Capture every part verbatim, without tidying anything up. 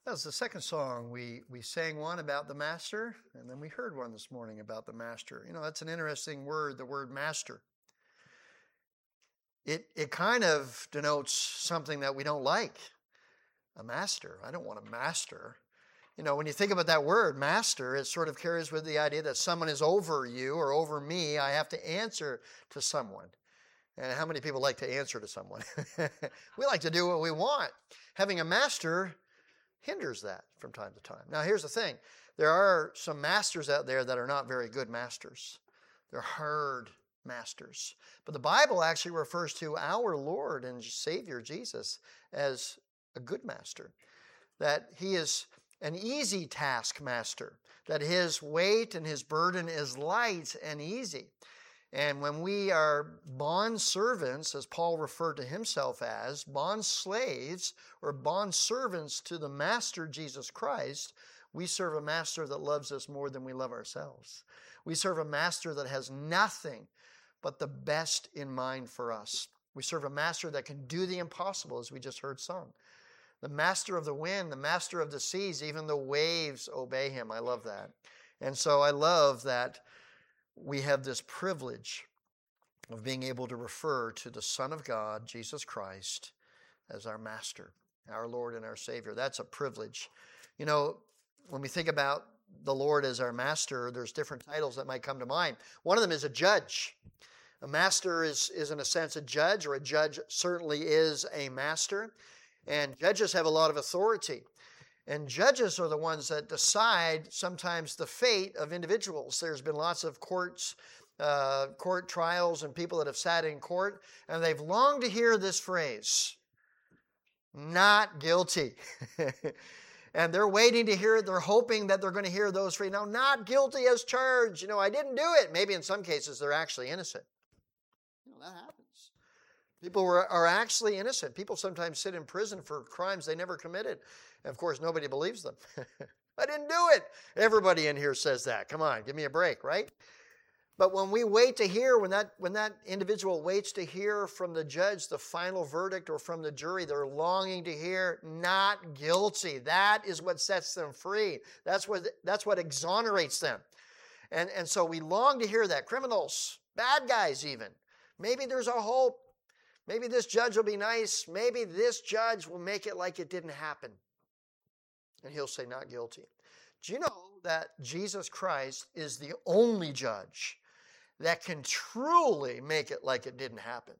That was the second song. We we sang one about the master, and then we heard one this morning about the master. You know, that's an interesting word, the word master. It it kind of denotes something that we don't like. A master. I don't want a master. You know, when you think about that word, master, it sort of carries with the idea that someone is over you or over me. I have to answer to someone. And how many people like to answer to someone? We like to do what we want. Having a master hinders that from time to time. Now, here's the thing. There are some masters out there that are not very good masters. They're hard masters. But the Bible actually refers to our Lord and Savior Jesus as a good master. That he is an easy taskmaster. That his weight and his burden is light and easy. And when we are bond servants, as Paul referred to himself as, bond slaves or bond servants to the Master Jesus Christ, we serve a master that loves us more than we love ourselves. We serve a master that has nothing but the best in mind for us. We serve a master that can do the impossible, as we just heard sung. The master of the wind, the master of the seas, even the waves obey him. I love that. And so I love that we have this privilege of being able to refer to the Son of God, Jesus Christ, as our Master, our Lord and our Savior. That's a privilege. You know, when we think about the Lord as our Master, there's different titles that might come to mind. One of them is a judge. A master is, is in a sense a judge, or a judge certainly is a master. And judges have a lot of authority. And judges are the ones that decide sometimes the fate of individuals. There's been lots of courts, uh, court trials and people that have sat in court, and they've longed to hear this phrase, not guilty. And they're waiting to hear it. They're hoping that they're going to hear those three. Now, not guilty as charged. You know, I didn't do it. Maybe in some cases they're actually innocent. You know, that happens. People are, are actually innocent. People sometimes sit in prison for crimes they never committed. And of course, nobody believes them. I didn't do it. Everybody in here says that. Come on, give me a break, right? But when we wait to hear, when that, when that individual waits to hear from the judge the final verdict or from the jury, they're longing to hear not guilty. That is what sets them free. That's what, that's what exonerates them. And, and so we long to hear that. Criminals, bad guys even. Maybe there's a hope. Maybe this judge will be nice. Maybe this judge will make it like it didn't happen. And he'll say not guilty. Do you know that Jesus Christ is the only judge that can truly make it like it didn't happen?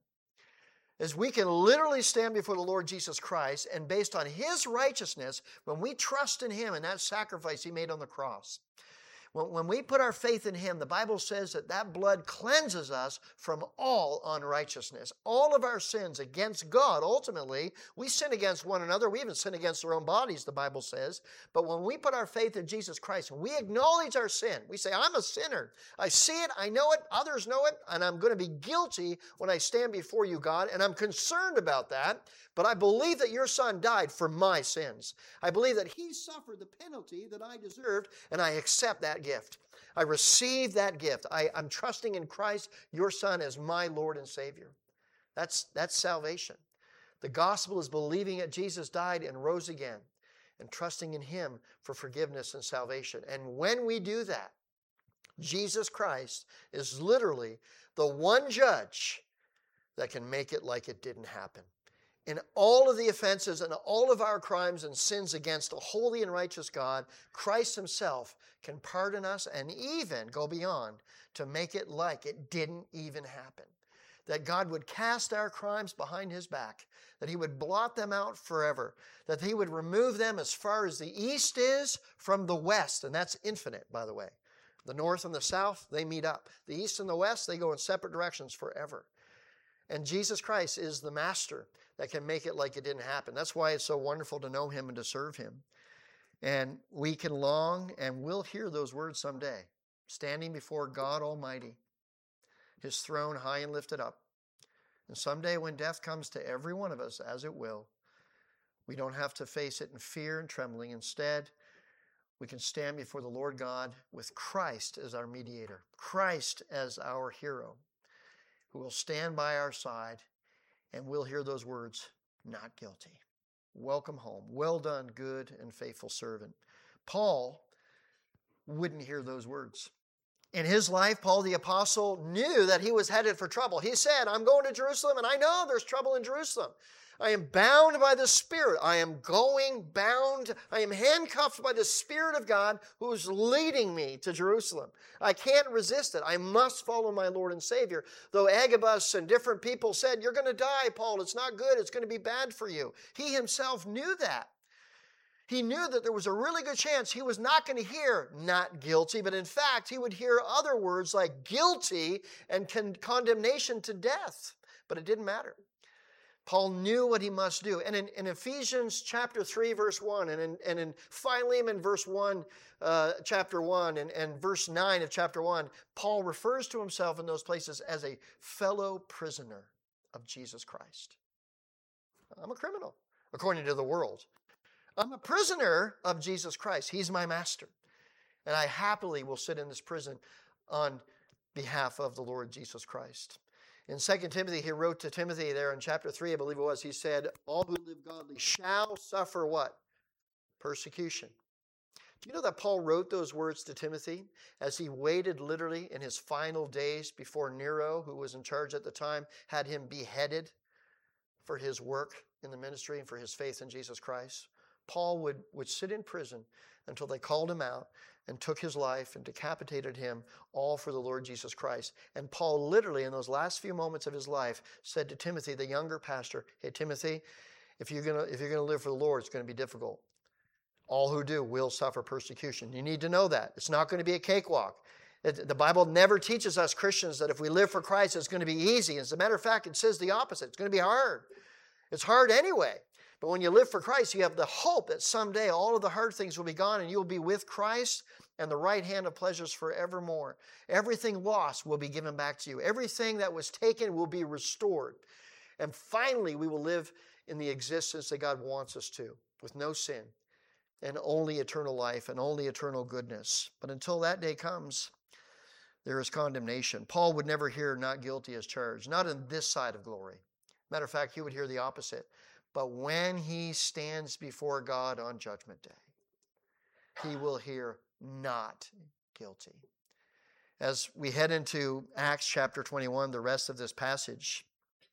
As we can literally stand before the Lord Jesus Christ, and based on his righteousness, when we trust in him and that sacrifice he made on the cross, when we put our faith in him, the Bible says that that blood cleanses us from all unrighteousness. All of our sins against God, ultimately, we sin against one another. We even sin against our own bodies, the Bible says. But when we put our faith in Jesus Christ and we acknowledge our sin, we say, I'm a sinner. I see it, I know it, others know it, and I'm going to be guilty when I stand before you, God, and I'm concerned about that. But I believe that your son died for my sins. I believe that he suffered the penalty that I deserved, and I accept that gift. I receive that gift. I, I'm trusting in Christ, your son, as my Lord and Savior. That's, that's salvation. The gospel is believing that Jesus died and rose again and trusting in him for forgiveness and salvation. And when we do that, Jesus Christ is literally the one judge that can make it like it didn't happen. In all of the offenses and all of our crimes and sins against a holy and righteous God, Christ himself can pardon us and even go beyond to make it like it didn't even happen. That God would cast our crimes behind his back, that he would blot them out forever, that he would remove them as far as the east is from the west, and that's infinite, by the way. The north and the south, they meet up. The east and the west, they go in separate directions forever. And Jesus Christ is the master that can make it like it didn't happen. That's why it's so wonderful to know him and to serve him. And we can long and will hear those words someday, standing before God Almighty, his throne high and lifted up. And someday when death comes to every one of us, as it will, we don't have to face it in fear and trembling. Instead, we can stand before the Lord God with Christ as our mediator, Christ as our hero, who will stand by our side, and we'll hear those words, not guilty. welcome home. Well done, good and faithful servant. Paul wouldn't hear those words. In his life, Paul the apostle knew that he was headed for trouble. He said, I'm going to Jerusalem, and I know there's trouble in Jerusalem. I am bound by the Spirit. I am going bound. I am handcuffed by the Spirit of God who is leading me to Jerusalem. I can't resist it. I must follow my Lord and Savior. Though Agabus and different people said, you're going to die, Paul. It's not good. It's going to be bad for you. He himself knew that. He knew that there was a really good chance he was not going to hear not guilty, but in fact, he would hear other words like guilty and con- condemnation to death. But it didn't matter. Paul knew what he must do. And in, in Ephesians chapter three, verse one, and in, and in Philemon verse one, uh, chapter one, and, and verse nine of chapter one, Paul refers to himself in those places as a fellow prisoner of Jesus Christ. I'm a criminal, according to the world. I'm a prisoner of Jesus Christ. He's my master. And I happily will sit in this prison on behalf of the Lord Jesus Christ. In Second Timothy, he wrote to Timothy there in chapter three, I believe it was, he said, all who live godly shall suffer what? Persecution. Do you know that Paul wrote those words to Timothy as he waited literally in his final days before Nero, who was in charge at the time, had him beheaded for his work in the ministry and for his faith in Jesus Christ? Paul would, would sit in prison until they called him out and took his life and decapitated him, all for the Lord Jesus Christ. And Paul literally, in those last few moments of his life, said to Timothy, the younger pastor, hey, Timothy, if you're going to if you're going to live for the Lord, it's going to be difficult. All who do will suffer persecution. You need to know that. It's not going to be a cakewalk. It, the Bible never teaches us Christians that if we live for Christ, it's going to be easy. As a matter of fact, it says the opposite. It's going to be hard. It's hard anyway. But when you live for Christ, you have the hope that someday all of the hard things will be gone and you will be with Christ and the right hand of pleasures forevermore. Everything lost will be given back to you. Everything that was taken will be restored. And finally, we will live in the existence that God wants us to, with no sin and only eternal life and only eternal goodness. But until that day comes, there is condemnation. Paul would never hear not guilty as charged, not in this side of glory. Matter of fact, he would hear the opposite. But when he stands before God on Judgment Day, he will hear not guilty. As we head into Acts chapter twenty-one, the rest of this passage,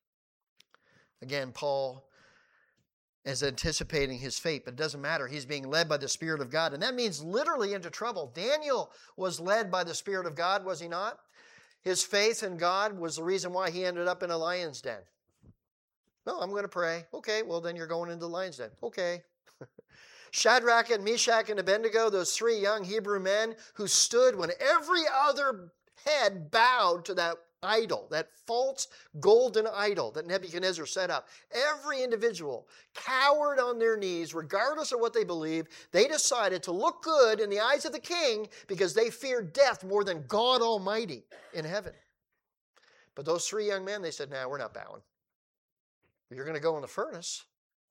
again, Paul is anticipating his fate, but it doesn't matter. He's being led by the Spirit of God, and that means literally into trouble. Daniel was led by the Spirit of God, was he not? His faith in God was the reason why he ended up in a lion's den. No, I'm going to pray. Okay, well, then you're going into the lion's den. Okay. Shadrach and Meshach and Abednego, those three young Hebrew men who stood when every other head bowed to that idol, that false golden idol that Nebuchadnezzar set up. Every individual cowered on their knees, regardless of what they believed. They decided to look good in the eyes of the king because they feared death more than God Almighty in heaven. But those three young men, they said, no, nah, we're not bowing. You're going to go in the furnace.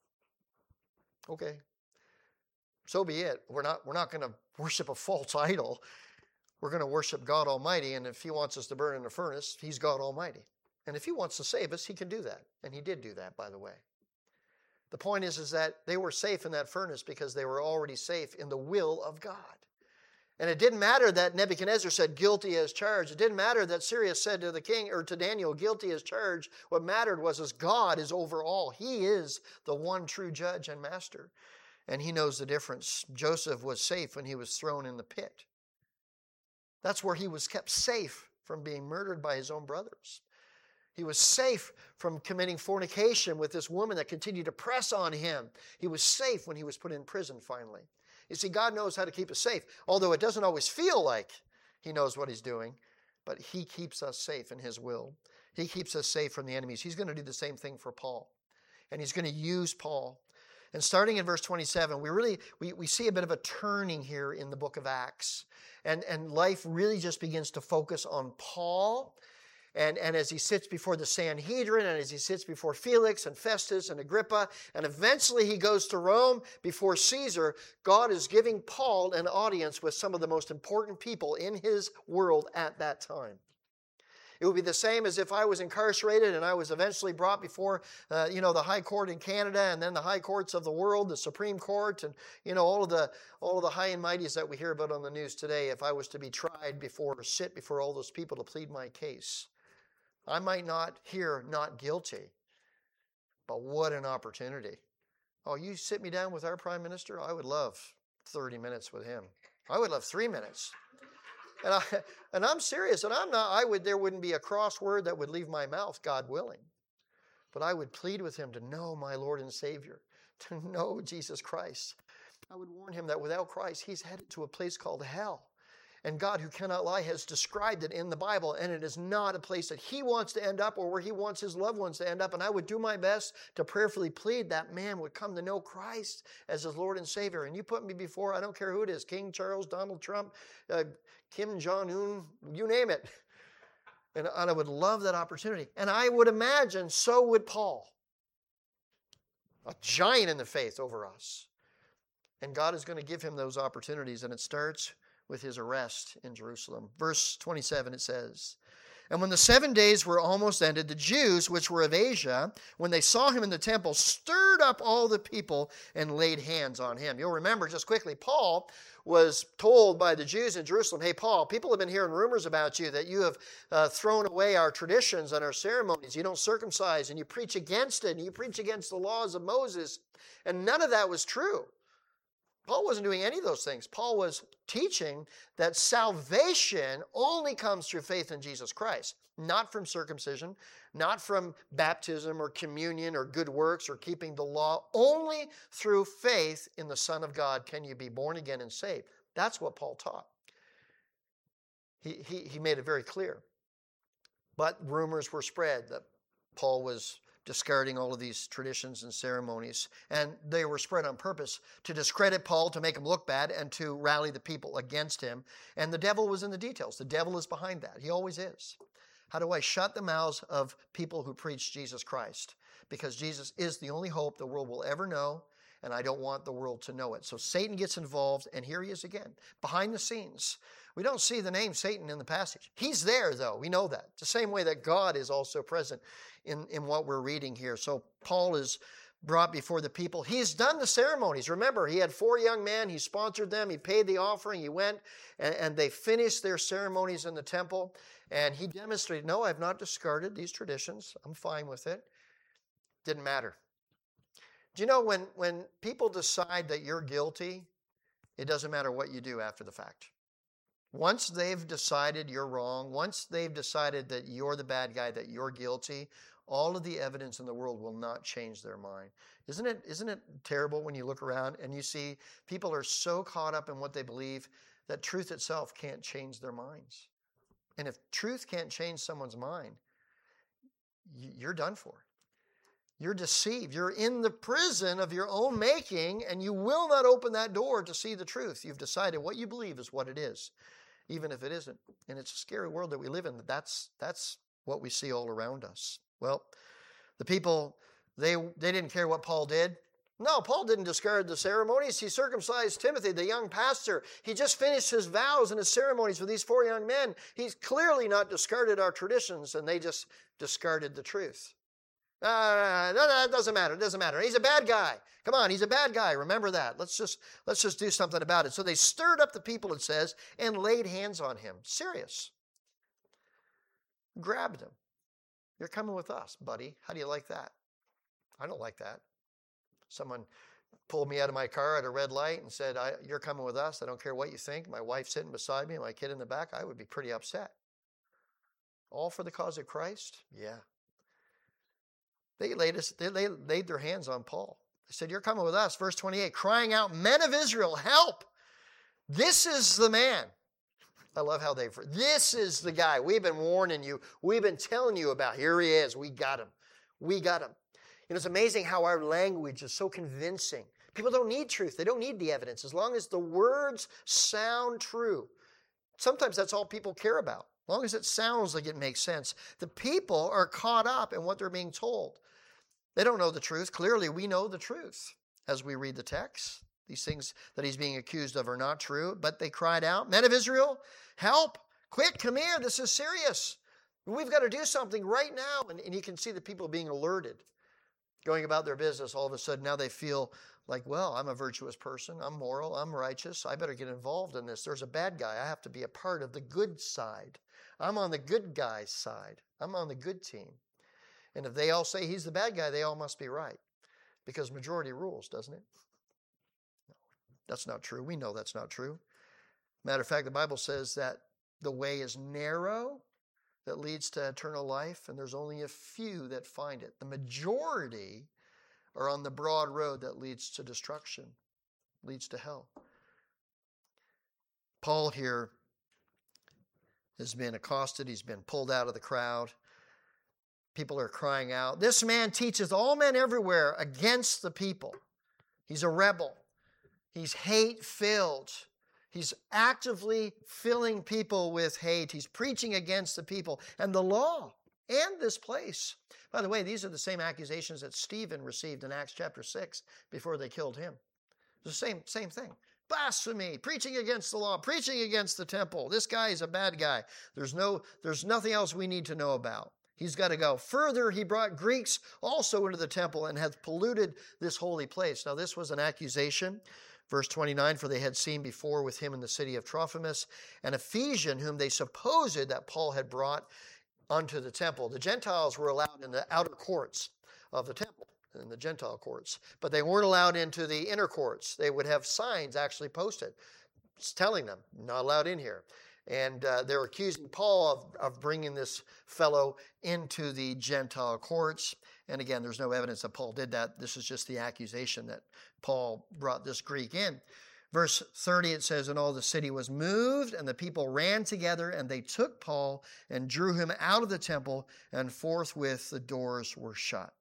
Okay. So be it. We're not, we're not going to worship a false idol. We're going to worship God Almighty, and if he wants us to burn in the furnace, he's God Almighty. And if he wants to save us, he can do that. And he did do that, by the way. The point is, is that they were safe in that furnace because they were already safe in the will of God. And it didn't matter that Nebuchadnezzar said guilty as charged. It didn't matter that Cyrus said to the king or to Daniel guilty as charged. What mattered was is God is over all. He is the one true judge and master. And he knows the difference. Joseph was safe when he was thrown in the pit. That's where he was kept safe from being murdered by his own brothers. He was safe from committing fornication with this woman that continued to press on him. He was safe when he was put in prison finally. You see, God knows how to keep us safe, although it doesn't always feel like he knows what he's doing, but he keeps us safe in his will. He keeps us safe from the enemies. He's going to do the same thing for Paul, and he's going to use Paul. And starting in verse twenty-seven, we really we, we see a bit of a turning here in the book of Acts, and, and life really just begins to focus on Paul. And, and as he sits before the Sanhedrin, and as he sits before Felix and Festus and Agrippa, and eventually he goes to Rome before Caesar, God is giving Paul an audience with some of the most important people in his world at that time. It would be the same as if I was incarcerated and I was eventually brought before, uh, you know, the high court in Canada and then the high courts of the world, the Supreme Court, and, you know, all of the all of the high and mighties that we hear about on the news today. If I was to be tried before or sit before all those people to plead my case, I might not hear not guilty, but what an opportunity. Oh, you sit me down with our Prime Minister? I would love thirty minutes with him. I would love three minutes. And, I, and I'm serious, and I'm not, I would, there wouldn't be a cross word that would leave my mouth, God willing. But I would plead with him to know my Lord and Savior, to know Jesus Christ. I would warn him that without Christ, he's headed to a place called hell. And God, who cannot lie, has described it in the Bible, and it is not a place that he wants to end up or where he wants his loved ones to end up. And I would do my best to prayerfully plead that man would come to know Christ as his Lord and Savior. And you put me before, I don't care who it is, King Charles, Donald Trump, uh, Kim Jong-un, you name it. And, and I would love that opportunity. And I would imagine so would Paul, a giant in the faith over us. And God is going to give him those opportunities, and it starts with his arrest in Jerusalem. Verse twenty-seven, it says, "And when the seven days were almost ended, the Jews which were of Asia, when they saw him in the temple, stirred up all the people and laid hands on him." You'll remember just quickly, Paul was told by the Jews in Jerusalem, "Hey, Paul, people have been hearing rumors about you that you have uh, thrown away our traditions and our ceremonies. You don't circumcise, and you preach against it, and you preach against the laws of Moses." And none of that was true. Paul wasn't doing any of those things. Paul was teaching that salvation only comes through faith in Jesus Christ, not from circumcision, not from baptism or communion or good works or keeping the law. Only through faith in the Son of God can you be born again and saved. That's what Paul taught. He, he, he made it very clear. But rumors were spread that Paul was discarding all of these traditions and ceremonies. And they were spread on purpose to discredit Paul, to make him look bad, and to rally the people against him. And the devil was in the details. The devil is behind that. He always is. How do I shut the mouths of people who preach Jesus Christ? Because Jesus is the only hope the world will ever know, and I don't want the world to know it. So Satan gets involved, and here he is again, behind the scenes. We don't see the name Satan in the passage. He's there, though. We know that. It's the same way that God is also present in, in what we're reading here. So Paul is brought before the people. He's done the ceremonies. Remember, he had four young men. He sponsored them. He paid the offering. He went, and, and they finished their ceremonies in the temple. And he demonstrated, no, I've not discarded these traditions. I'm fine with it. Didn't matter. Do you know when, when people decide that you're guilty, it doesn't matter what you do after the fact. Once they've decided you're wrong, once they've decided that you're the bad guy, that you're guilty, all of the evidence in the world will not change their mind. Isn't it, isn't it terrible when you look around and you see people are so caught up in what they believe that truth itself can't change their minds? And if truth can't change someone's mind, you're done for. You're deceived. You're in the prison of your own making, and you will not open that door to see the truth. You've decided what you believe is what it is, even if it isn't. And it's a scary world that we live in. That's, that's what we see all around us. Well, the people, they, they didn't care what Paul did. No, Paul didn't discard the ceremonies. He circumcised Timothy, the young pastor. He just finished his vows and his ceremonies with these four young men. He's clearly not discarded our traditions, and they just discarded the truth. Uh, no, no, it doesn't matter. It doesn't matter. He's a bad guy. Come on, he's a bad guy. Remember that. Let's just let's just do something about it. So they stirred up the people, it says, and laid hands on him. Serious. Grabbed him. You're coming with us, buddy. How do you like that? I don't like that. Someone pulled me out of my car at a red light and said, I, you're coming with us. I don't care what you think. My wife sitting beside me, my kid in the back. I would be pretty upset. All for the cause of Christ? Yeah. They laid, us, they laid their hands on Paul. They said, you're coming with us. Verse twenty-eight, crying out, men of Israel, help. This is the man. I love how they, this is the guy. We've been warning you. We've been telling you about. Here he is. We got him. We got him. You know, it's amazing how our language is so convincing. People don't need truth. They don't need the evidence. As long as the words sound true. Sometimes that's all people care about. As long as it sounds like it makes sense. The people are caught up in what they're being told. They don't know the truth. Clearly, we know the truth as we read the text. These things that he's being accused of are not true, but they cried out, men of Israel, help, quick, come here, this is serious. We've got to do something right now. And, and you can see the people being alerted, going about their business. All of a sudden now they feel like, well, I'm a virtuous person. I'm moral. I'm righteous. I better get involved in this. There's a bad guy. I have to be a part of the good side. I'm on the good guy's side. I'm on the good team. And if they all say he's the bad guy, they all must be right. Because majority rules, doesn't it? No, that's not true. We know that's not true. Matter of fact, the Bible says that the way is narrow that leads to eternal life, and there's only a few that find it. The majority are on the broad road that leads to destruction, leads to hell. Paul here has been accosted. He's been pulled out of the crowd. People are crying out, "This man teaches all men everywhere against the people." He's a rebel. He's hate-filled. He's actively filling people with hate. He's preaching against the people and the law and this place. By the way, these are the same accusations that Stephen received in Acts chapter six before they killed him. The same, same thing. Blasphemy, preaching against the law, preaching against the temple. This guy is a bad guy. There's no, there's nothing else we need to know about. He's got to go. Further, he brought Greeks also into the temple and hath polluted this holy place. Now, this was an accusation. Verse twenty-nine, for they had seen before with him in the city of Trophimus an Ephesian whom they supposed that Paul had brought unto the temple. The Gentiles were allowed in the outer courts of the temple, in the Gentile courts, but they weren't allowed into the inner courts. They would have signs actually posted telling them, not allowed in here. And uh, they're accusing Paul of, of bringing this fellow into the Gentile courts. And again, there's no evidence that Paul did that. This is just the accusation that Paul brought this Greek in. Verse thirty, it says, and all the city was moved, and the people ran together, and they took Paul and drew him out of the temple, and forthwith the doors were shut.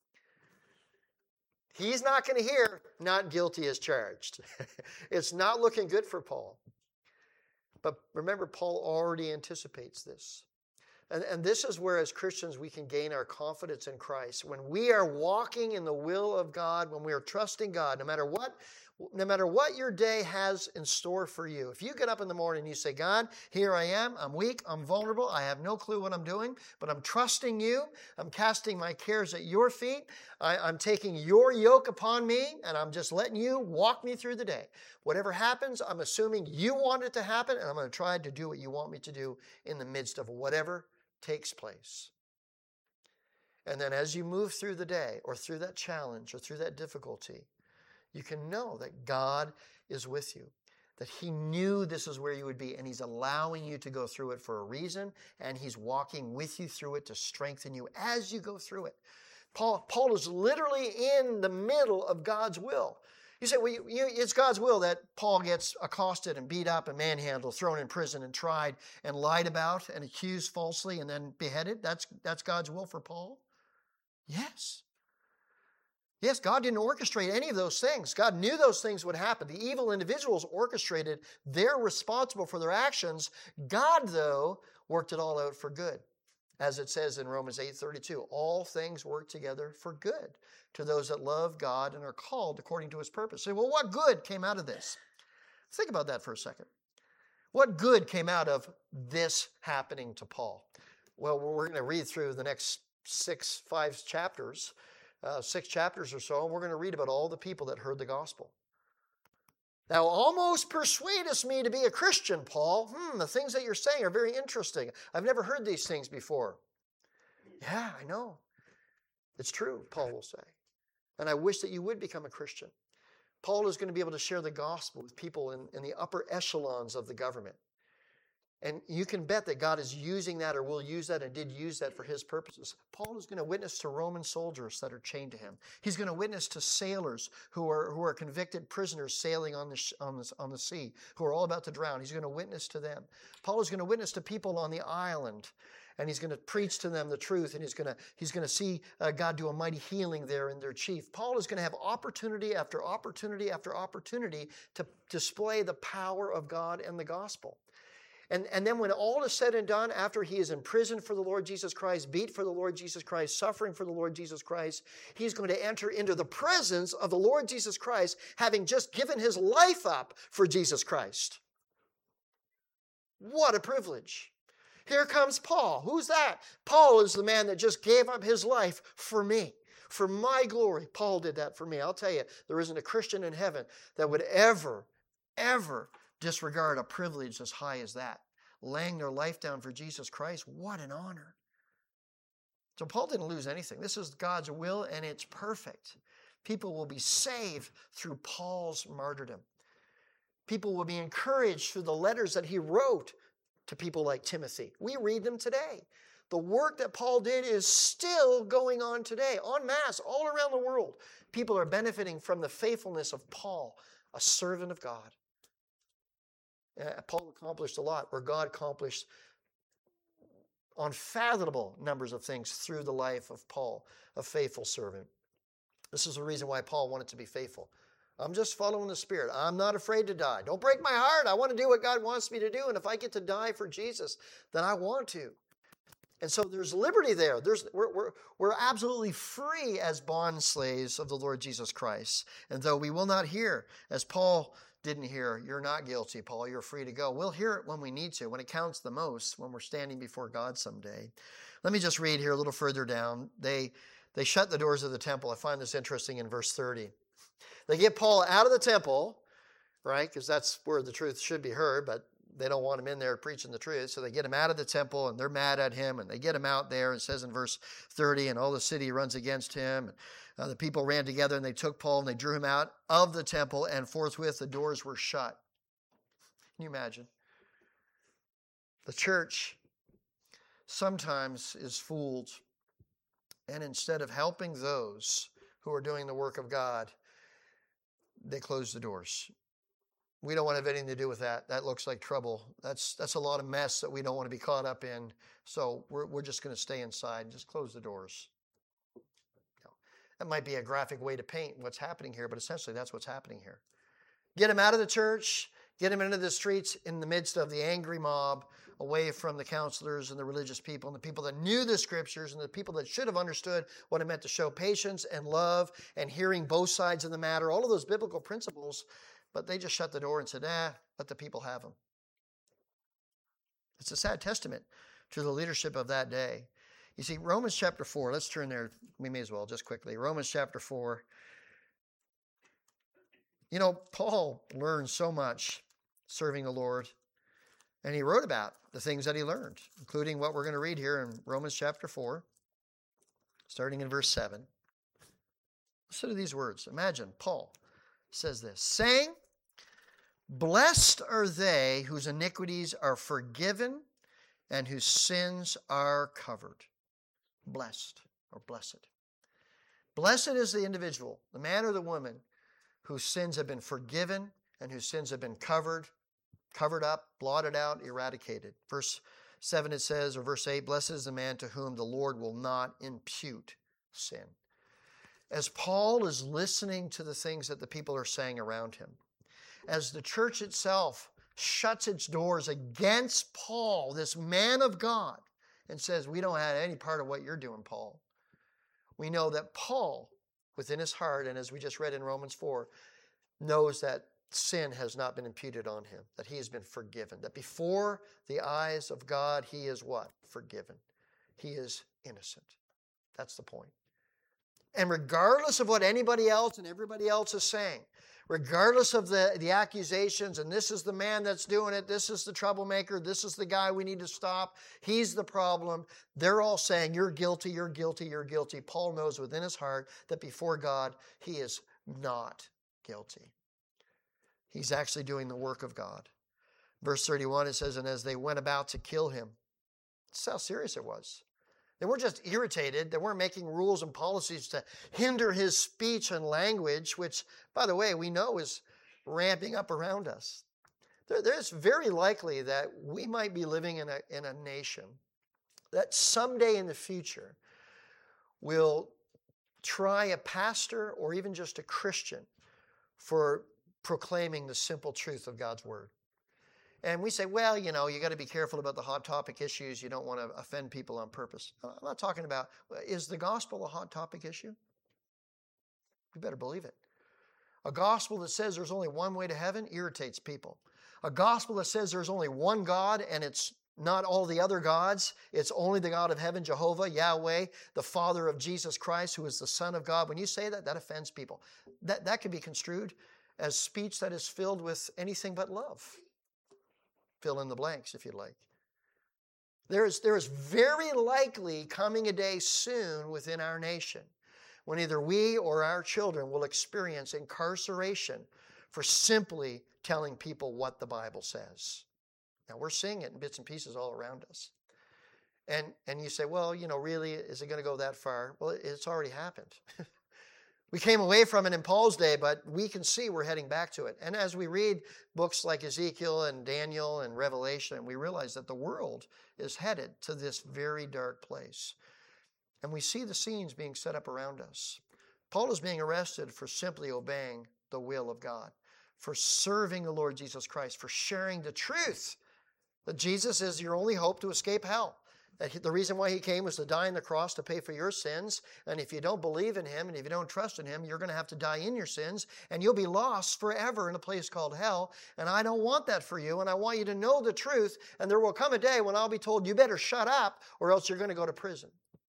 He's not going to hear, not guilty as charged. It's not looking good for Paul. But remember, Paul already anticipates this. And, and this is where, as Christians, we can gain our confidence in Christ. When we are walking in the will of God, when we are trusting God, no matter what, no matter what your day has in store for you. If you get up in the morning and you say, God, here I am. I'm weak. I'm vulnerable. I have no clue what I'm doing, but I'm trusting you. I'm casting my cares at your feet. I, I'm taking your yoke upon me, and I'm just letting you walk me through the day. Whatever happens, I'm assuming you want it to happen, and I'm going to try to do what you want me to do in the midst of whatever takes place. And then as you move through the day or through that challenge or through that difficulty, you can know that God is with you, that he knew this is where you would be, and he's allowing you to go through it for a reason, and he's walking with you through it to strengthen you as you go through it. Paul, Paul is literally in the middle of God's will. You say, well, you, you, it's God's will that Paul gets accosted and beat up and manhandled, thrown in prison and tried and lied about and accused falsely and then beheaded. That's, that's God's will for Paul? Yes. Yes, God didn't orchestrate any of those things. God knew those things would happen. The evil individuals orchestrated. They're responsible for their actions. God, though, worked it all out for good. As it says in Romans eight thirty-two, all things work together for good to those that love God and are called according to his purpose. Say, well, what good came out of this? Think about that for a second. What good came out of this happening to Paul? Well, we're going to read through the next six, five chapters, uh, six chapters or so, and we're going to read about all the people that heard the gospel. Thou almost persuadest me to be a Christian, Paul. Hmm, the things that you're saying are very interesting. I've never heard these things before. Yeah, I know. It's true, Paul will say. And I wish that you would become a Christian. Paul is going to be able to share the gospel with people in, in the upper echelons of the government. And you can bet that God is using that or will use that and did use that for his purposes. Paul is going to witness to Roman soldiers that are chained to him. He's going to witness to sailors who are, who are convicted prisoners sailing on the, on, the, on the sea, who are all about to drown. He's going to witness to them. Paul is going to witness to people on the island, and he's going to preach to them the truth, and he's going to, he's going to see uh, God do a mighty healing there in their chief. Paul is going to have opportunity after opportunity after opportunity to display the power of God and the gospel. And, and then when all is said and done, after he is in prison for the Lord Jesus Christ, beat for the Lord Jesus Christ, suffering for the Lord Jesus Christ, he's going to enter into the presence of the Lord Jesus Christ, having just given his life up for Jesus Christ. What a privilege. Here comes Paul. Who's that? Paul is the man that just gave up his life for me, for my glory. Paul did that for me. I'll tell you, there isn't a Christian in heaven that would ever, ever disregard a privilege as high as that. Laying their life down for Jesus Christ, what an honor. So Paul didn't lose anything. This is God's will, and it's perfect. People will be saved through Paul's martyrdom. People will be encouraged through the letters that he wrote to people like Timothy. We read them today. The work that Paul did is still going on today, en masse, all around the world. People are benefiting from the faithfulness of Paul, a servant of God. Uh, Paul accomplished a lot, where God accomplished unfathomable numbers of things through the life of Paul, a faithful servant. This is the reason why Paul wanted to be faithful. I'm just following the Spirit. I'm not afraid to die. Don't break my heart. I want to do what God wants me to do. And if I get to die for Jesus, then I want to. And so there's liberty there. There's, we're, we're, we're absolutely free as bond slaves of the Lord Jesus Christ. And though we will not hear, as Paul didn't hear, you're not guilty, Paul, you're free to go. We'll hear it when we need to, when it counts the most, when we're standing before God someday. Let me just read here a little further down. They, they shut the doors of the temple. I find this interesting in verse thirty. They get Paul out of the temple, right, because that's where the truth should be heard, but they don't want him in there preaching the truth. So they get him out of the temple, and they're mad at him, and they get him out there. It says in verse thirty, and all the city runs against him. And, uh, the people ran together, and they took Paul, and they drew him out of the temple, and forthwith the doors were shut. Can you imagine? The church sometimes is fooled, and instead of helping those who are doing the work of God, they close the doors. We don't want to have anything to do with that. That looks like trouble. That's that's a lot of mess that we don't want to be caught up in. So we're we're just going to stay inside and just close the doors. You know, that might be a graphic way to paint what's happening here, but essentially that's what's happening here. Get him out of the church, get him into the streets in the midst of the angry mob, away from the counselors and the religious people and the people that knew the scriptures and the people that should have understood what it meant to show patience and love and hearing both sides of the matter, all of those biblical principles. But they just shut the door and said, ah, let the people have them. It's a sad testament to the leadership of that day. You see, Romans chapter four, let's turn there. We may as well just quickly. Romans chapter four. You know, Paul learned so much serving the Lord, and he wrote about the things that he learned, including what we're going to read here in Romans chapter four, starting in verse seven. Listen to these words. Imagine Paul says this, saying, blessed are they whose iniquities are forgiven and whose sins are covered. Blessed or blessed. Blessed is the individual, the man or the woman, whose sins have been forgiven and whose sins have been covered, covered up, blotted out, eradicated. Verse seven it says, or verse eight, blessed is the man to whom the Lord will not impute sin. As Paul is listening to the things that the people are saying around him, as the church itself shuts its doors against Paul, this man of God, and says, we don't have any part of what you're doing, Paul. We know that Paul, within his heart, and as we just read in Romans four, knows that sin has not been imputed on him, that he has been forgiven, that before the eyes of God, he is what? Forgiven. He is innocent. That's the point. And regardless of what anybody else and everybody else is saying, regardless of the, the accusations, and this is the man that's doing it, this is the troublemaker, this is the guy we need to stop, he's the problem, they're all saying, you're guilty, you're guilty, you're guilty. Paul knows within his heart that before God, he is not guilty. He's actually doing the work of God. Verse thirty-one, it says, and as they went about to kill him, that's how serious it was. They weren't just irritated. They weren't making rules and policies to hinder his speech and language, which, by the way, we know is ramping up around us. There, there's very likely that we might be living in a, in a nation that someday in the future will try a pastor or even just a Christian for proclaiming the simple truth of God's word. And we say, well, you know, you got to be careful about the hot topic issues. You don't want to offend people on purpose. I'm not talking about, is the gospel a hot topic issue? You better believe it. A gospel that says there's only one way to heaven irritates people. A gospel that says there's only one God and it's not all the other gods. It's only the God of heaven, Jehovah, Yahweh, the Father of Jesus Christ, who is the Son of God. When you say that, that offends people. That, that can be construed as speech that is filled with anything but love. Fill in the blanks if you'd like. There is, there is very likely coming a day soon within our nation when either we or our children will experience incarceration for simply telling people what the Bible says. Now, we're seeing it in bits and pieces all around us. And, and you say, well, you know, really, is it going to go that far? Well, it's already happened. We came away from it in Paul's day, but we can see we're heading back to it. And as we read books like Ezekiel and Daniel and Revelation, we realize that the world is headed to this very dark place. And we see the scenes being set up around us. Paul is being arrested for simply obeying the will of God, for serving the Lord Jesus Christ, for sharing the truth that Jesus is your only hope to escape hell. That the reason why he came was to die on the cross to pay for your sins. And if you don't believe in him and if you don't trust in him, you're going to have to die in your sins and you'll be lost forever in a place called hell. And I don't want that for you. And I want you to know the truth. And there will come a day when I'll be told, you better shut up or else you're going to go to prison.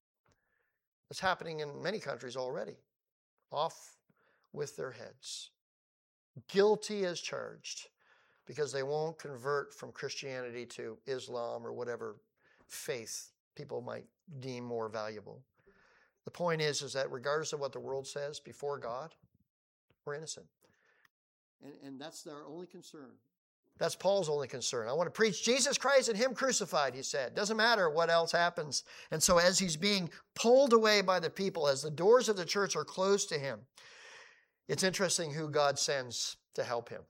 It's happening in many countries already. Off with their heads. Guilty as charged because they won't convert from Christianity to Islam or whatever faith people might deem more valuable. The point is, is that regardless of what the world says, before God, we're innocent. And, and that's our only concern. That's Paul's only concern. I want to preach Jesus Christ and him crucified, he said. Doesn't matter what else happens. And so as he's being pulled away by the people, as the doors of the church are closed to him, it's interesting who God sends to help him.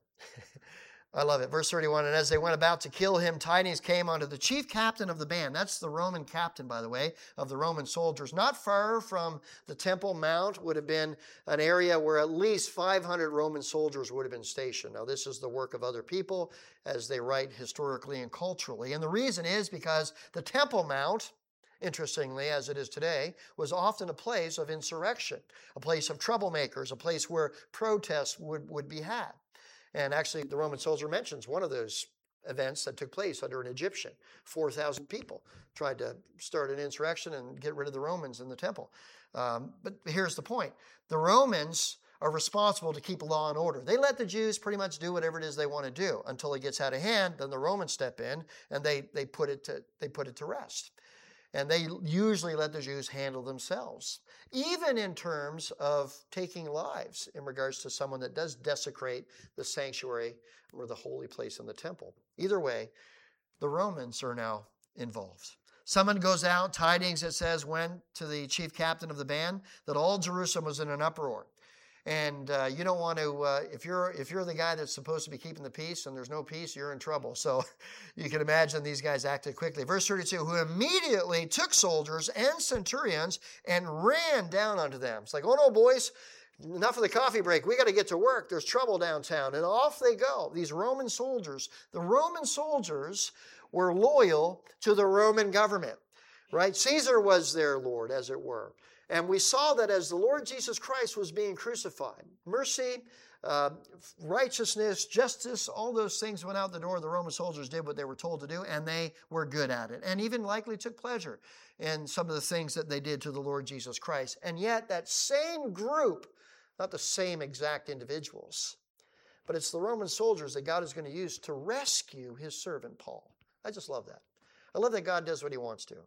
I love it. Verse thirty-one, and as they went about to kill him, tidings came unto the chief captain of the band. That's the Roman captain, by the way, of the Roman soldiers. Not far from the Temple Mount would have been an area where at least five hundred Roman soldiers would have been stationed. Now, this is the work of other people as they write historically and culturally. And the reason is because the Temple Mount, interestingly, as it is today, was often a place of insurrection, a place of troublemakers, a place where protests would, would be had. And actually, the Roman soldier mentions one of those events that took place under an Egyptian. four thousand people tried to start an insurrection and get rid of the Romans in the temple. Um, but here's the point. The Romans are responsible to keep law and order. They let the Jews pretty much do whatever it is they want to do until it gets out of hand. Then the Romans step in and they, they, put it to, they put it to rest. And they usually let the Jews handle themselves, even in terms of taking lives in regards to someone that does desecrate the sanctuary or the holy place in the temple. Either way, the Romans are now involved. Someone goes out, tidings, it says, went to the chief captain of the band that all Jerusalem was in an uproar. And uh, you don't want to, uh, if you're if you're the guy that's supposed to be keeping the peace and there's no peace, you're in trouble. So you can imagine these guys acted quickly. Verse thirty-two, who immediately took soldiers and centurions and ran down unto them. It's like, oh no, boys, enough of the coffee break. We got to get to work. There's trouble downtown. And off they go. These Roman soldiers, the Roman soldiers were loyal to the Roman government, right? Caesar was their lord, as it were. And we saw that as the Lord Jesus Christ was being crucified, mercy, uh, righteousness, justice, all those things went out the door. The Roman soldiers did what they were told to do, and they were good at it, and even likely took pleasure in some of the things that they did to the Lord Jesus Christ. And yet that same group, not the same exact individuals, but it's the Roman soldiers that God is going to use to rescue his servant Paul. I just love that. I love that God does what he wants to.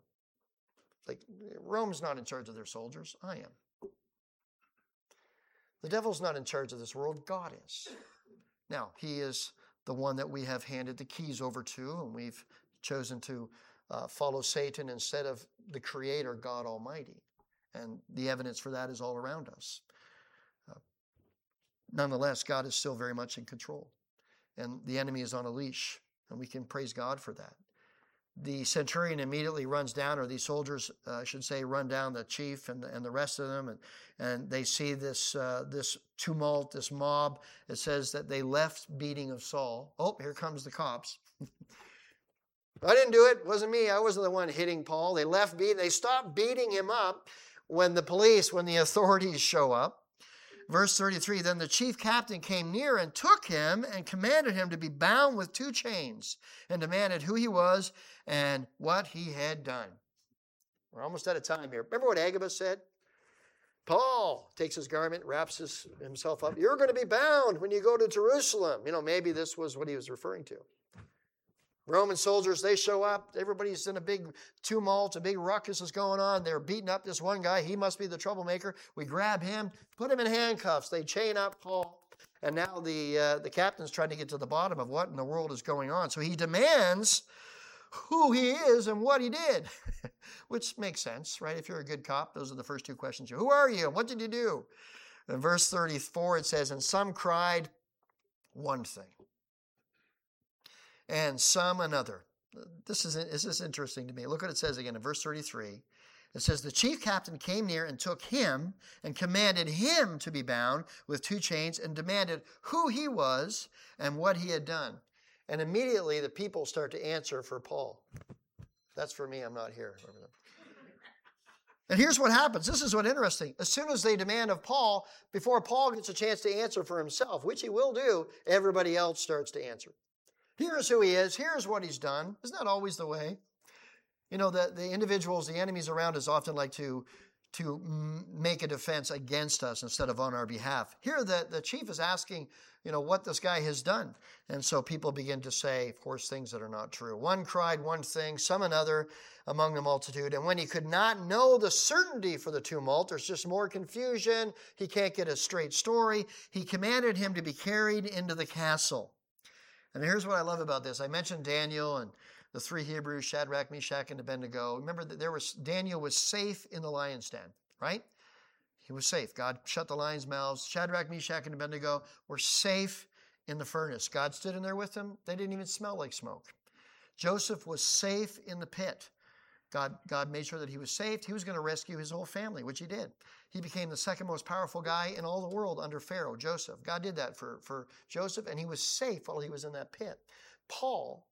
Like, Rome's not in charge of their soldiers. I am. The devil's not in charge of this world. God is. Now, he is the one that we have handed the keys over to, and we've chosen to uh, follow Satan instead of the Creator, God Almighty. And the evidence for that is all around us. Uh, nonetheless, God is still very much in control. And the enemy is on a leash, and we can praise God for that. The centurion immediately runs down, or these soldiers, uh, I should say, run down the chief and, and the rest of them, and, and they see this uh, this tumult, this mob. It says that they left beating of Saul. Oh, here comes the cops. I didn't do it. It wasn't me. I wasn't the one hitting Paul. They left beating. They stopped beating him up when the police, when the authorities show up. Verse thirty-three, then the chief captain came near and took him and commanded him to be bound with two chains and demanded who he was and what he had done. We're almost out of time here. Remember what Agabus said? Paul takes his garment, wraps his, himself up. You're going to be bound when you go to Jerusalem. You know, maybe this was what he was referring to. Roman soldiers, they show up. Everybody's in a big tumult. A big ruckus is going on. They're beating up this one guy. He must be the troublemaker. We grab him, put him in handcuffs. They chain up Paul. And now the, uh, the captain's trying to get to the bottom of what in the world is going on. So he demands who he is and what he did, which makes sense, right? If you're a good cop, those are the first two questions. Who are you? What did you do? In verse thirty-four, it says, and some cried one thing, and some another. This is, this is interesting to me. Look what it says again in verse thirty-three. It says, the chief captain came near and took him and commanded him to be bound with two chains and demanded who he was and what he had done. And immediately the people start to answer for Paul. That's for me, I'm not here. And here's what happens. This is what's interesting. As soon as they demand of Paul, before Paul gets a chance to answer for himself, which he will do, everybody else starts to answer. Here's who he is. Here's what he's done. Isn't that always the way? You know, the, the individuals, the enemies around us often like to, to make a defense against us instead of on our behalf. Here, the, the chief is asking, you know, what this guy has done. And so people begin to say, of course, things that are not true. One cried one thing, some another among the multitude. And when he could not know the certainty for the tumult, there's just more confusion. He can't get a straight story. He commanded him to be carried into the castle. And here's what I love about this. I mentioned Daniel and the three Hebrews, Shadrach, Meshach, and Abednego. Remember that there was Daniel was safe in the lion's den, right? He was safe. God shut the lions' mouths. Shadrach, Meshach, and Abednego were safe in the furnace. God stood in there with them. They didn't even smell like smoke. Joseph was safe in the pit. God, God made sure that he was safe. He was going to rescue his whole family, which he did. He became the second most powerful guy in all the world under Pharaoh, Joseph. God did that for, for Joseph, and he was safe while he was in that pit. Paul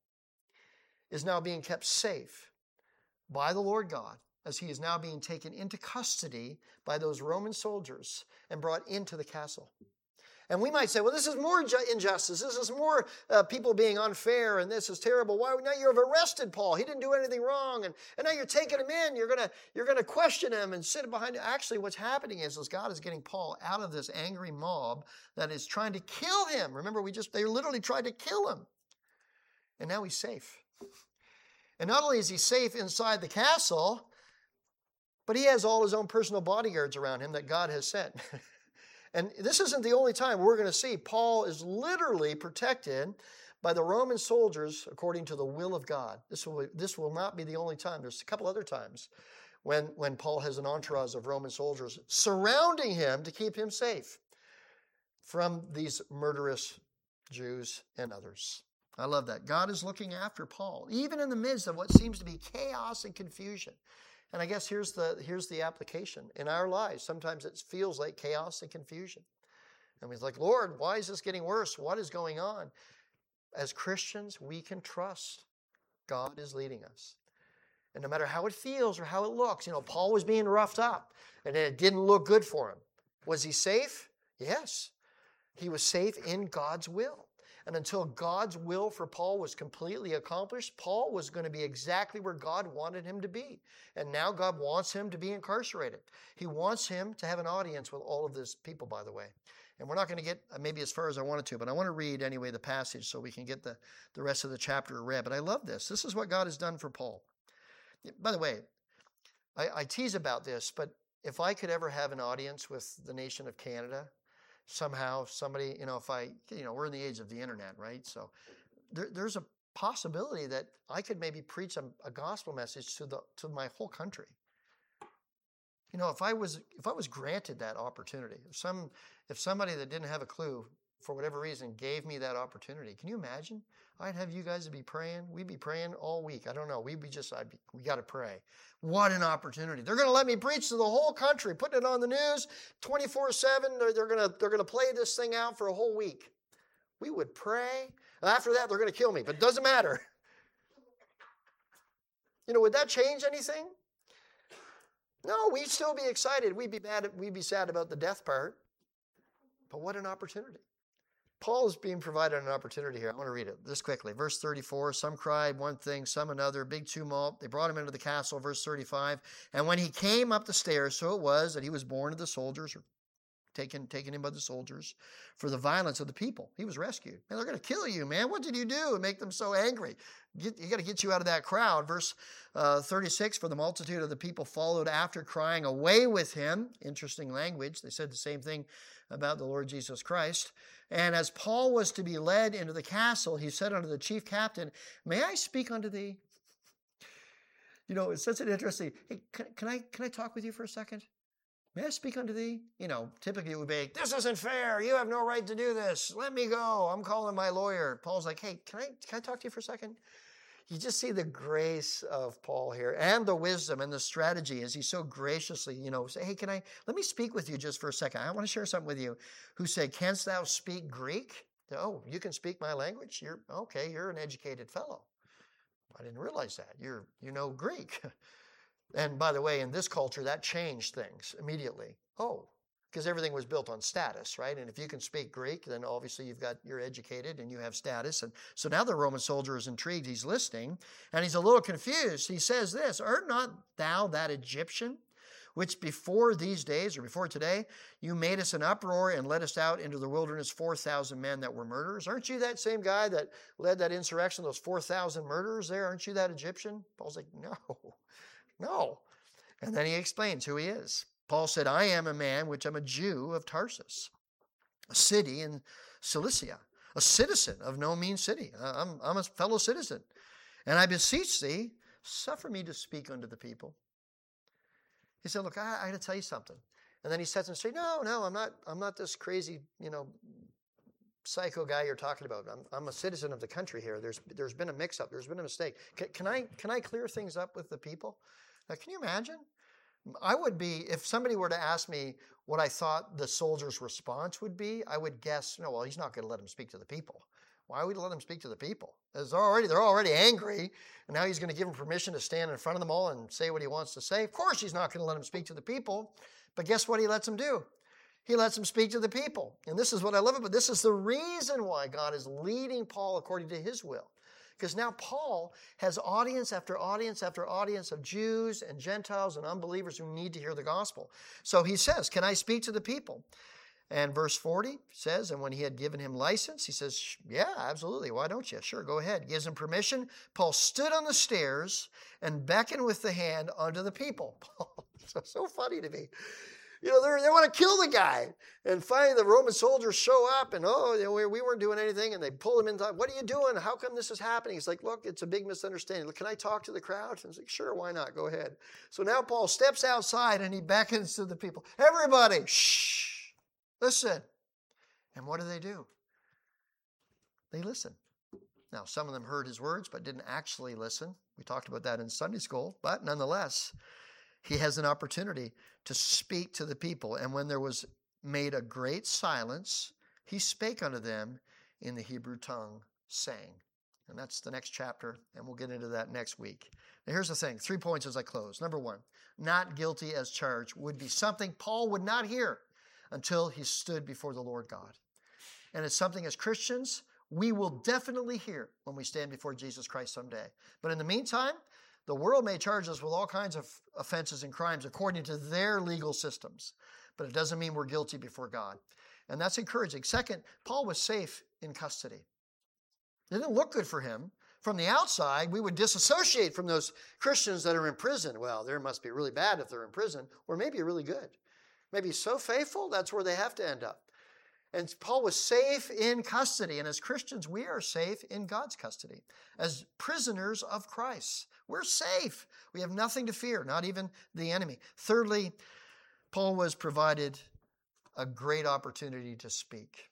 is now being kept safe by the Lord God as he is now being taken into custody by those Roman soldiers and brought into the castle. And we might say, well, this is more injustice. This is more uh, people being unfair, and this is terrible. Why now you've arrested Paul? He didn't do anything wrong, and, and now you're taking him in. You're gonna you're gonna question him and sit behind him. Actually, what's happening is, is God is getting Paul out of this angry mob that is trying to kill him. Remember, we just they literally tried to kill him, and now he's safe. And not only is he safe inside the castle, but he has all his own personal bodyguards around him that God has sent. And this isn't the only time we're going to see Paul is literally protected by the Roman soldiers according to the will of God. This will, this will not be the only time. There's a couple other times when, when Paul has an entourage of Roman soldiers surrounding him to keep him safe from these murderous Jews and others. I love that. God is looking after Paul, even in the midst of what seems to be chaos and confusion. And I guess here's the, here's the application. In our lives, sometimes it feels like chaos and confusion. And we're like, Lord, why is this getting worse? What is going on? As Christians, we can trust God is leading us. And no matter how it feels or how it looks, you know, Paul was being roughed up and it didn't look good for him. Was he safe? Yes. He was safe in God's will. And until God's will for Paul was completely accomplished, Paul was going to be exactly where God wanted him to be. And now God wants him to be incarcerated. He wants him to have an audience with all of these people, by the way. And we're not going to get maybe as far as I wanted to, but I want to read anyway the passage so we can get the, the rest of the chapter read. But I love this. This is what God has done for Paul. By the way, I, I tease about this, but if I could ever have an audience with the nation of Canada, somehow somebody, you know, if I, you know, we're in the age of the internet, right? So there, there's a possibility that I could maybe preach a, a gospel message to the to my whole country. You know, if I was if I was granted that opportunity, if some if somebody that didn't have a clue for whatever reason gave me that opportunity, can you imagine? I'd have you guys to be praying. We'd be praying all week. I don't know. We'd be just, I'd be, we got to pray. What an opportunity. They're going to let me preach to the whole country, putting it on the news twenty-four seven. They're, they're going to, they're going to play this thing out for a whole week. We would pray. And after that, they're going to kill me, but it doesn't matter. You know, would that change anything? No, we'd still be excited. We'd be mad. We'd be sad about the death part. But what an opportunity. Paul is being provided an opportunity here. I want to read it just quickly. Verse thirty-four, some cried one thing, some another, big tumult. They brought him into the castle, verse thirty-five. And when he came up the stairs, so it was that he was borne of the soldiers, or taken, taken in by the soldiers, for the violence of the people. He was rescued. Man, they're going to kill you, man. What did you do and make them so angry? Get, you got to get you out of that crowd. Verse uh, thirty-six, for the multitude of the people followed after, crying, away with him. Interesting language. They said the same thing about the Lord Jesus Christ. And as Paul was to be led into the castle, he said unto the chief captain, may I speak unto thee? You know, it's such an interesting, hey, can, can I can I talk with you for a second? May I speak unto thee? You know, typically it would be, this isn't fair. You have no right to do this. Let me go. I'm calling my lawyer. Paul's like, hey, can I can I talk to you for a second? You just see the grace of Paul here and the wisdom and the strategy as he so graciously, you know, say, hey, can I, let me speak with you just for a second. I want to share something with you. Who said, canst thou speak Greek? Oh, you can speak my language? You're, okay, you're an educated fellow. I didn't realize that. You're, you know Greek. And by the way, in this culture, that changed things immediately. Oh, because everything was built on status, right? And if you can speak Greek, then obviously you've got, you're educated and you have status. And so now the Roman soldier is intrigued. He's listening and he's a little confused. He says this, art not thou that Egyptian, which before these days or before today, you made us an uproar and led us out into the wilderness, four thousand men that were murderers? Aren't you that same guy that led that insurrection, those four thousand murderers there? Aren't you that Egyptian? Paul's like, no, no. And then he explains who he is. Paul said, I am a man which am a Jew of Tarsus, a city in Cilicia, a citizen of no mean city. I'm, I'm a fellow citizen. And I beseech thee, suffer me to speak unto the people. He said, look, I, I got to tell you something. And then he sets him straight, no, no, I'm not, I'm not this crazy, you know, psycho guy you're talking about. I'm, I'm a citizen of the country here. There's, there's been a mix-up. There's been a mistake. Can, can I, can I clear things up with the people? Now, can you imagine? I would be, if somebody were to ask me what I thought the soldier's response would be, I would guess, no, well, he's not going to let him speak to the people. Why would he let him speak to the people? They're already, they're already angry, and now he's going to give him permission to stand in front of them all and say what he wants to say. Of course he's not going to let him speak to the people, but guess what he lets him do? He lets him speak to the people. And this is what I love about it, but this is the reason why God is leading Paul according to his will. Because now Paul has audience after audience after audience of Jews and Gentiles and unbelievers who need to hear the gospel. So he says, can I speak to the people? And verse forty says, and when he had given him license, he says, yeah, absolutely. Why don't you? Sure, go ahead. He gives him permission. Paul stood on the stairs and beckoned with the hand unto the people. so, so funny to me. You know, they want to kill the guy. And finally, the Roman soldiers show up and, oh, you know, we, we weren't doing anything. And they pull him in. What are you doing? How come this is happening? He's like, look, it's a big misunderstanding. Can I talk to the crowd? And he's like, sure, why not? Go ahead. So now Paul steps outside and he beckons to the people. Everybody, shh, listen. And what do they do? They listen. Now, some of them heard his words but didn't actually listen. We talked about that in Sunday school. But nonetheless, he has an opportunity to speak to the people. And when there was made a great silence, he spake unto them in the Hebrew tongue, saying. And that's the next chapter, and we'll get into that next week. Now here's the thing, three points as I close. Number one, not guilty as charged would be something Paul would not hear until he stood before the Lord God. And it's something as Christians we will definitely hear when we stand before Jesus Christ someday. But in the meantime, the world may charge us with all kinds of offenses and crimes according to their legal systems, but it doesn't mean we're guilty before God. And that's encouraging. Second, Paul was safe in custody. It didn't look good for him. From the outside, we would disassociate from those Christians that are in prison. Well, they must be really bad if they're in prison, or maybe really good. Maybe so faithful, that's where they have to end up. And Paul was safe in custody. And as Christians, we are safe in God's custody. As prisoners of Christ, we're safe. We have nothing to fear, not even the enemy. Thirdly, Paul was provided a great opportunity to speak.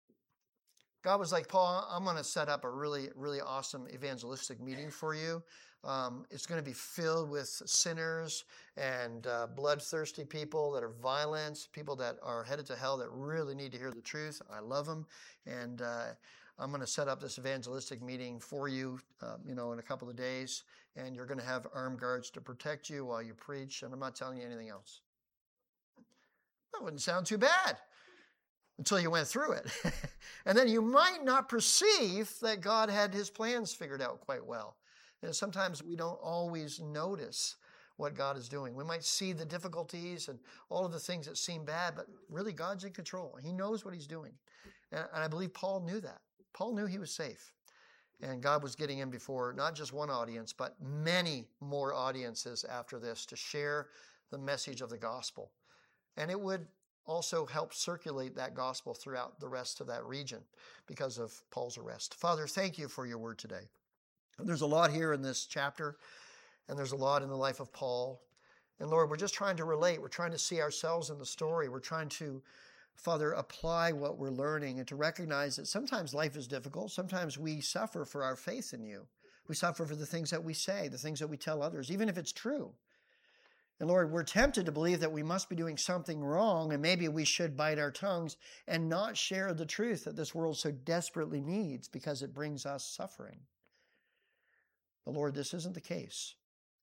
God was like, Paul, I'm going to set up a really, really awesome evangelistic meeting for you. Um, it's going to be filled with sinners and uh, bloodthirsty people that are violent, people that are headed to hell that really need to hear the truth. I love them. And uh, I'm going to set up this evangelistic meeting for you, uh, you know, in a couple of days. And you're going to have armed guards to protect you while you preach. And I'm not telling you anything else. That wouldn't sound too bad. until you went through it. And then you might not perceive that God had his plans figured out quite well. And sometimes we don't always notice what God is doing. We might see the difficulties and all of the things that seem bad, but really God's in control. He knows what he's doing. And I believe Paul knew that. Paul knew he was safe. And God was getting him before not just one audience, but many more audiences after this to share the message of the gospel. And it would also help circulate that gospel throughout the rest of that region because of Paul's arrest. Father, thank you for your word today. There's a lot here in this chapter, and there's a lot in the life of Paul. And Lord, we're just trying to relate. We're trying to see ourselves in the story. We're trying to, Father, apply what we're learning and to recognize that sometimes life is difficult. Sometimes we suffer for our faith in you. We suffer for the things that we say, the things that we tell others, even if it's true. And Lord, we're tempted to believe that we must be doing something wrong, and maybe we should bite our tongues and not share the truth that this world so desperately needs because it brings us suffering. But Lord, this isn't the case.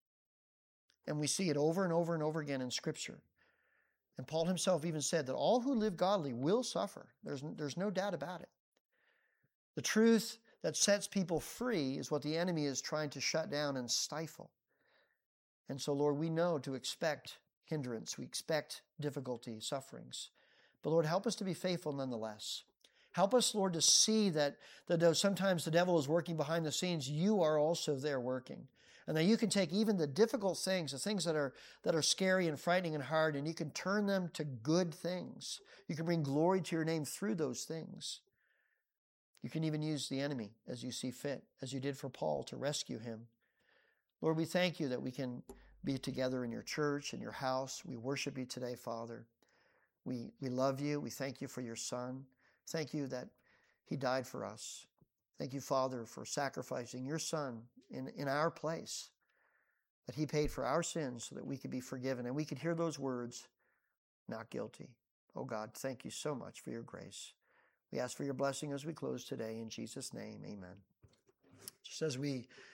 And we see it over and over and over again in Scripture. And Paul himself even said that all who live godly will suffer. There's, there's no doubt about it. The truth that sets people free is what the enemy is trying to shut down and stifle. And so, Lord, we know to expect hindrance. We expect difficulty, sufferings. But, Lord, help us to be faithful nonetheless. Help us, Lord, to see that, that though sometimes the devil is working behind the scenes, you are also there working. And that you can take even the difficult things, the things that are, that are scary and frightening and hard, and you can turn them to good things. You can bring glory to your name through those things. You can even use the enemy as you see fit, as you did for Paul, to rescue him. Lord, we thank you that we can be together in your church, in your house. We worship you today, Father. We, we love you. We thank you for your Son. Thank you that he died for us. Thank you, Father, for sacrificing your Son in, in our place, that he paid for our sins so that we could be forgiven and we could hear those words, not guilty. Oh God, thank you so much for your grace. We ask for your blessing as we close today. In Jesus' name, amen. Just as we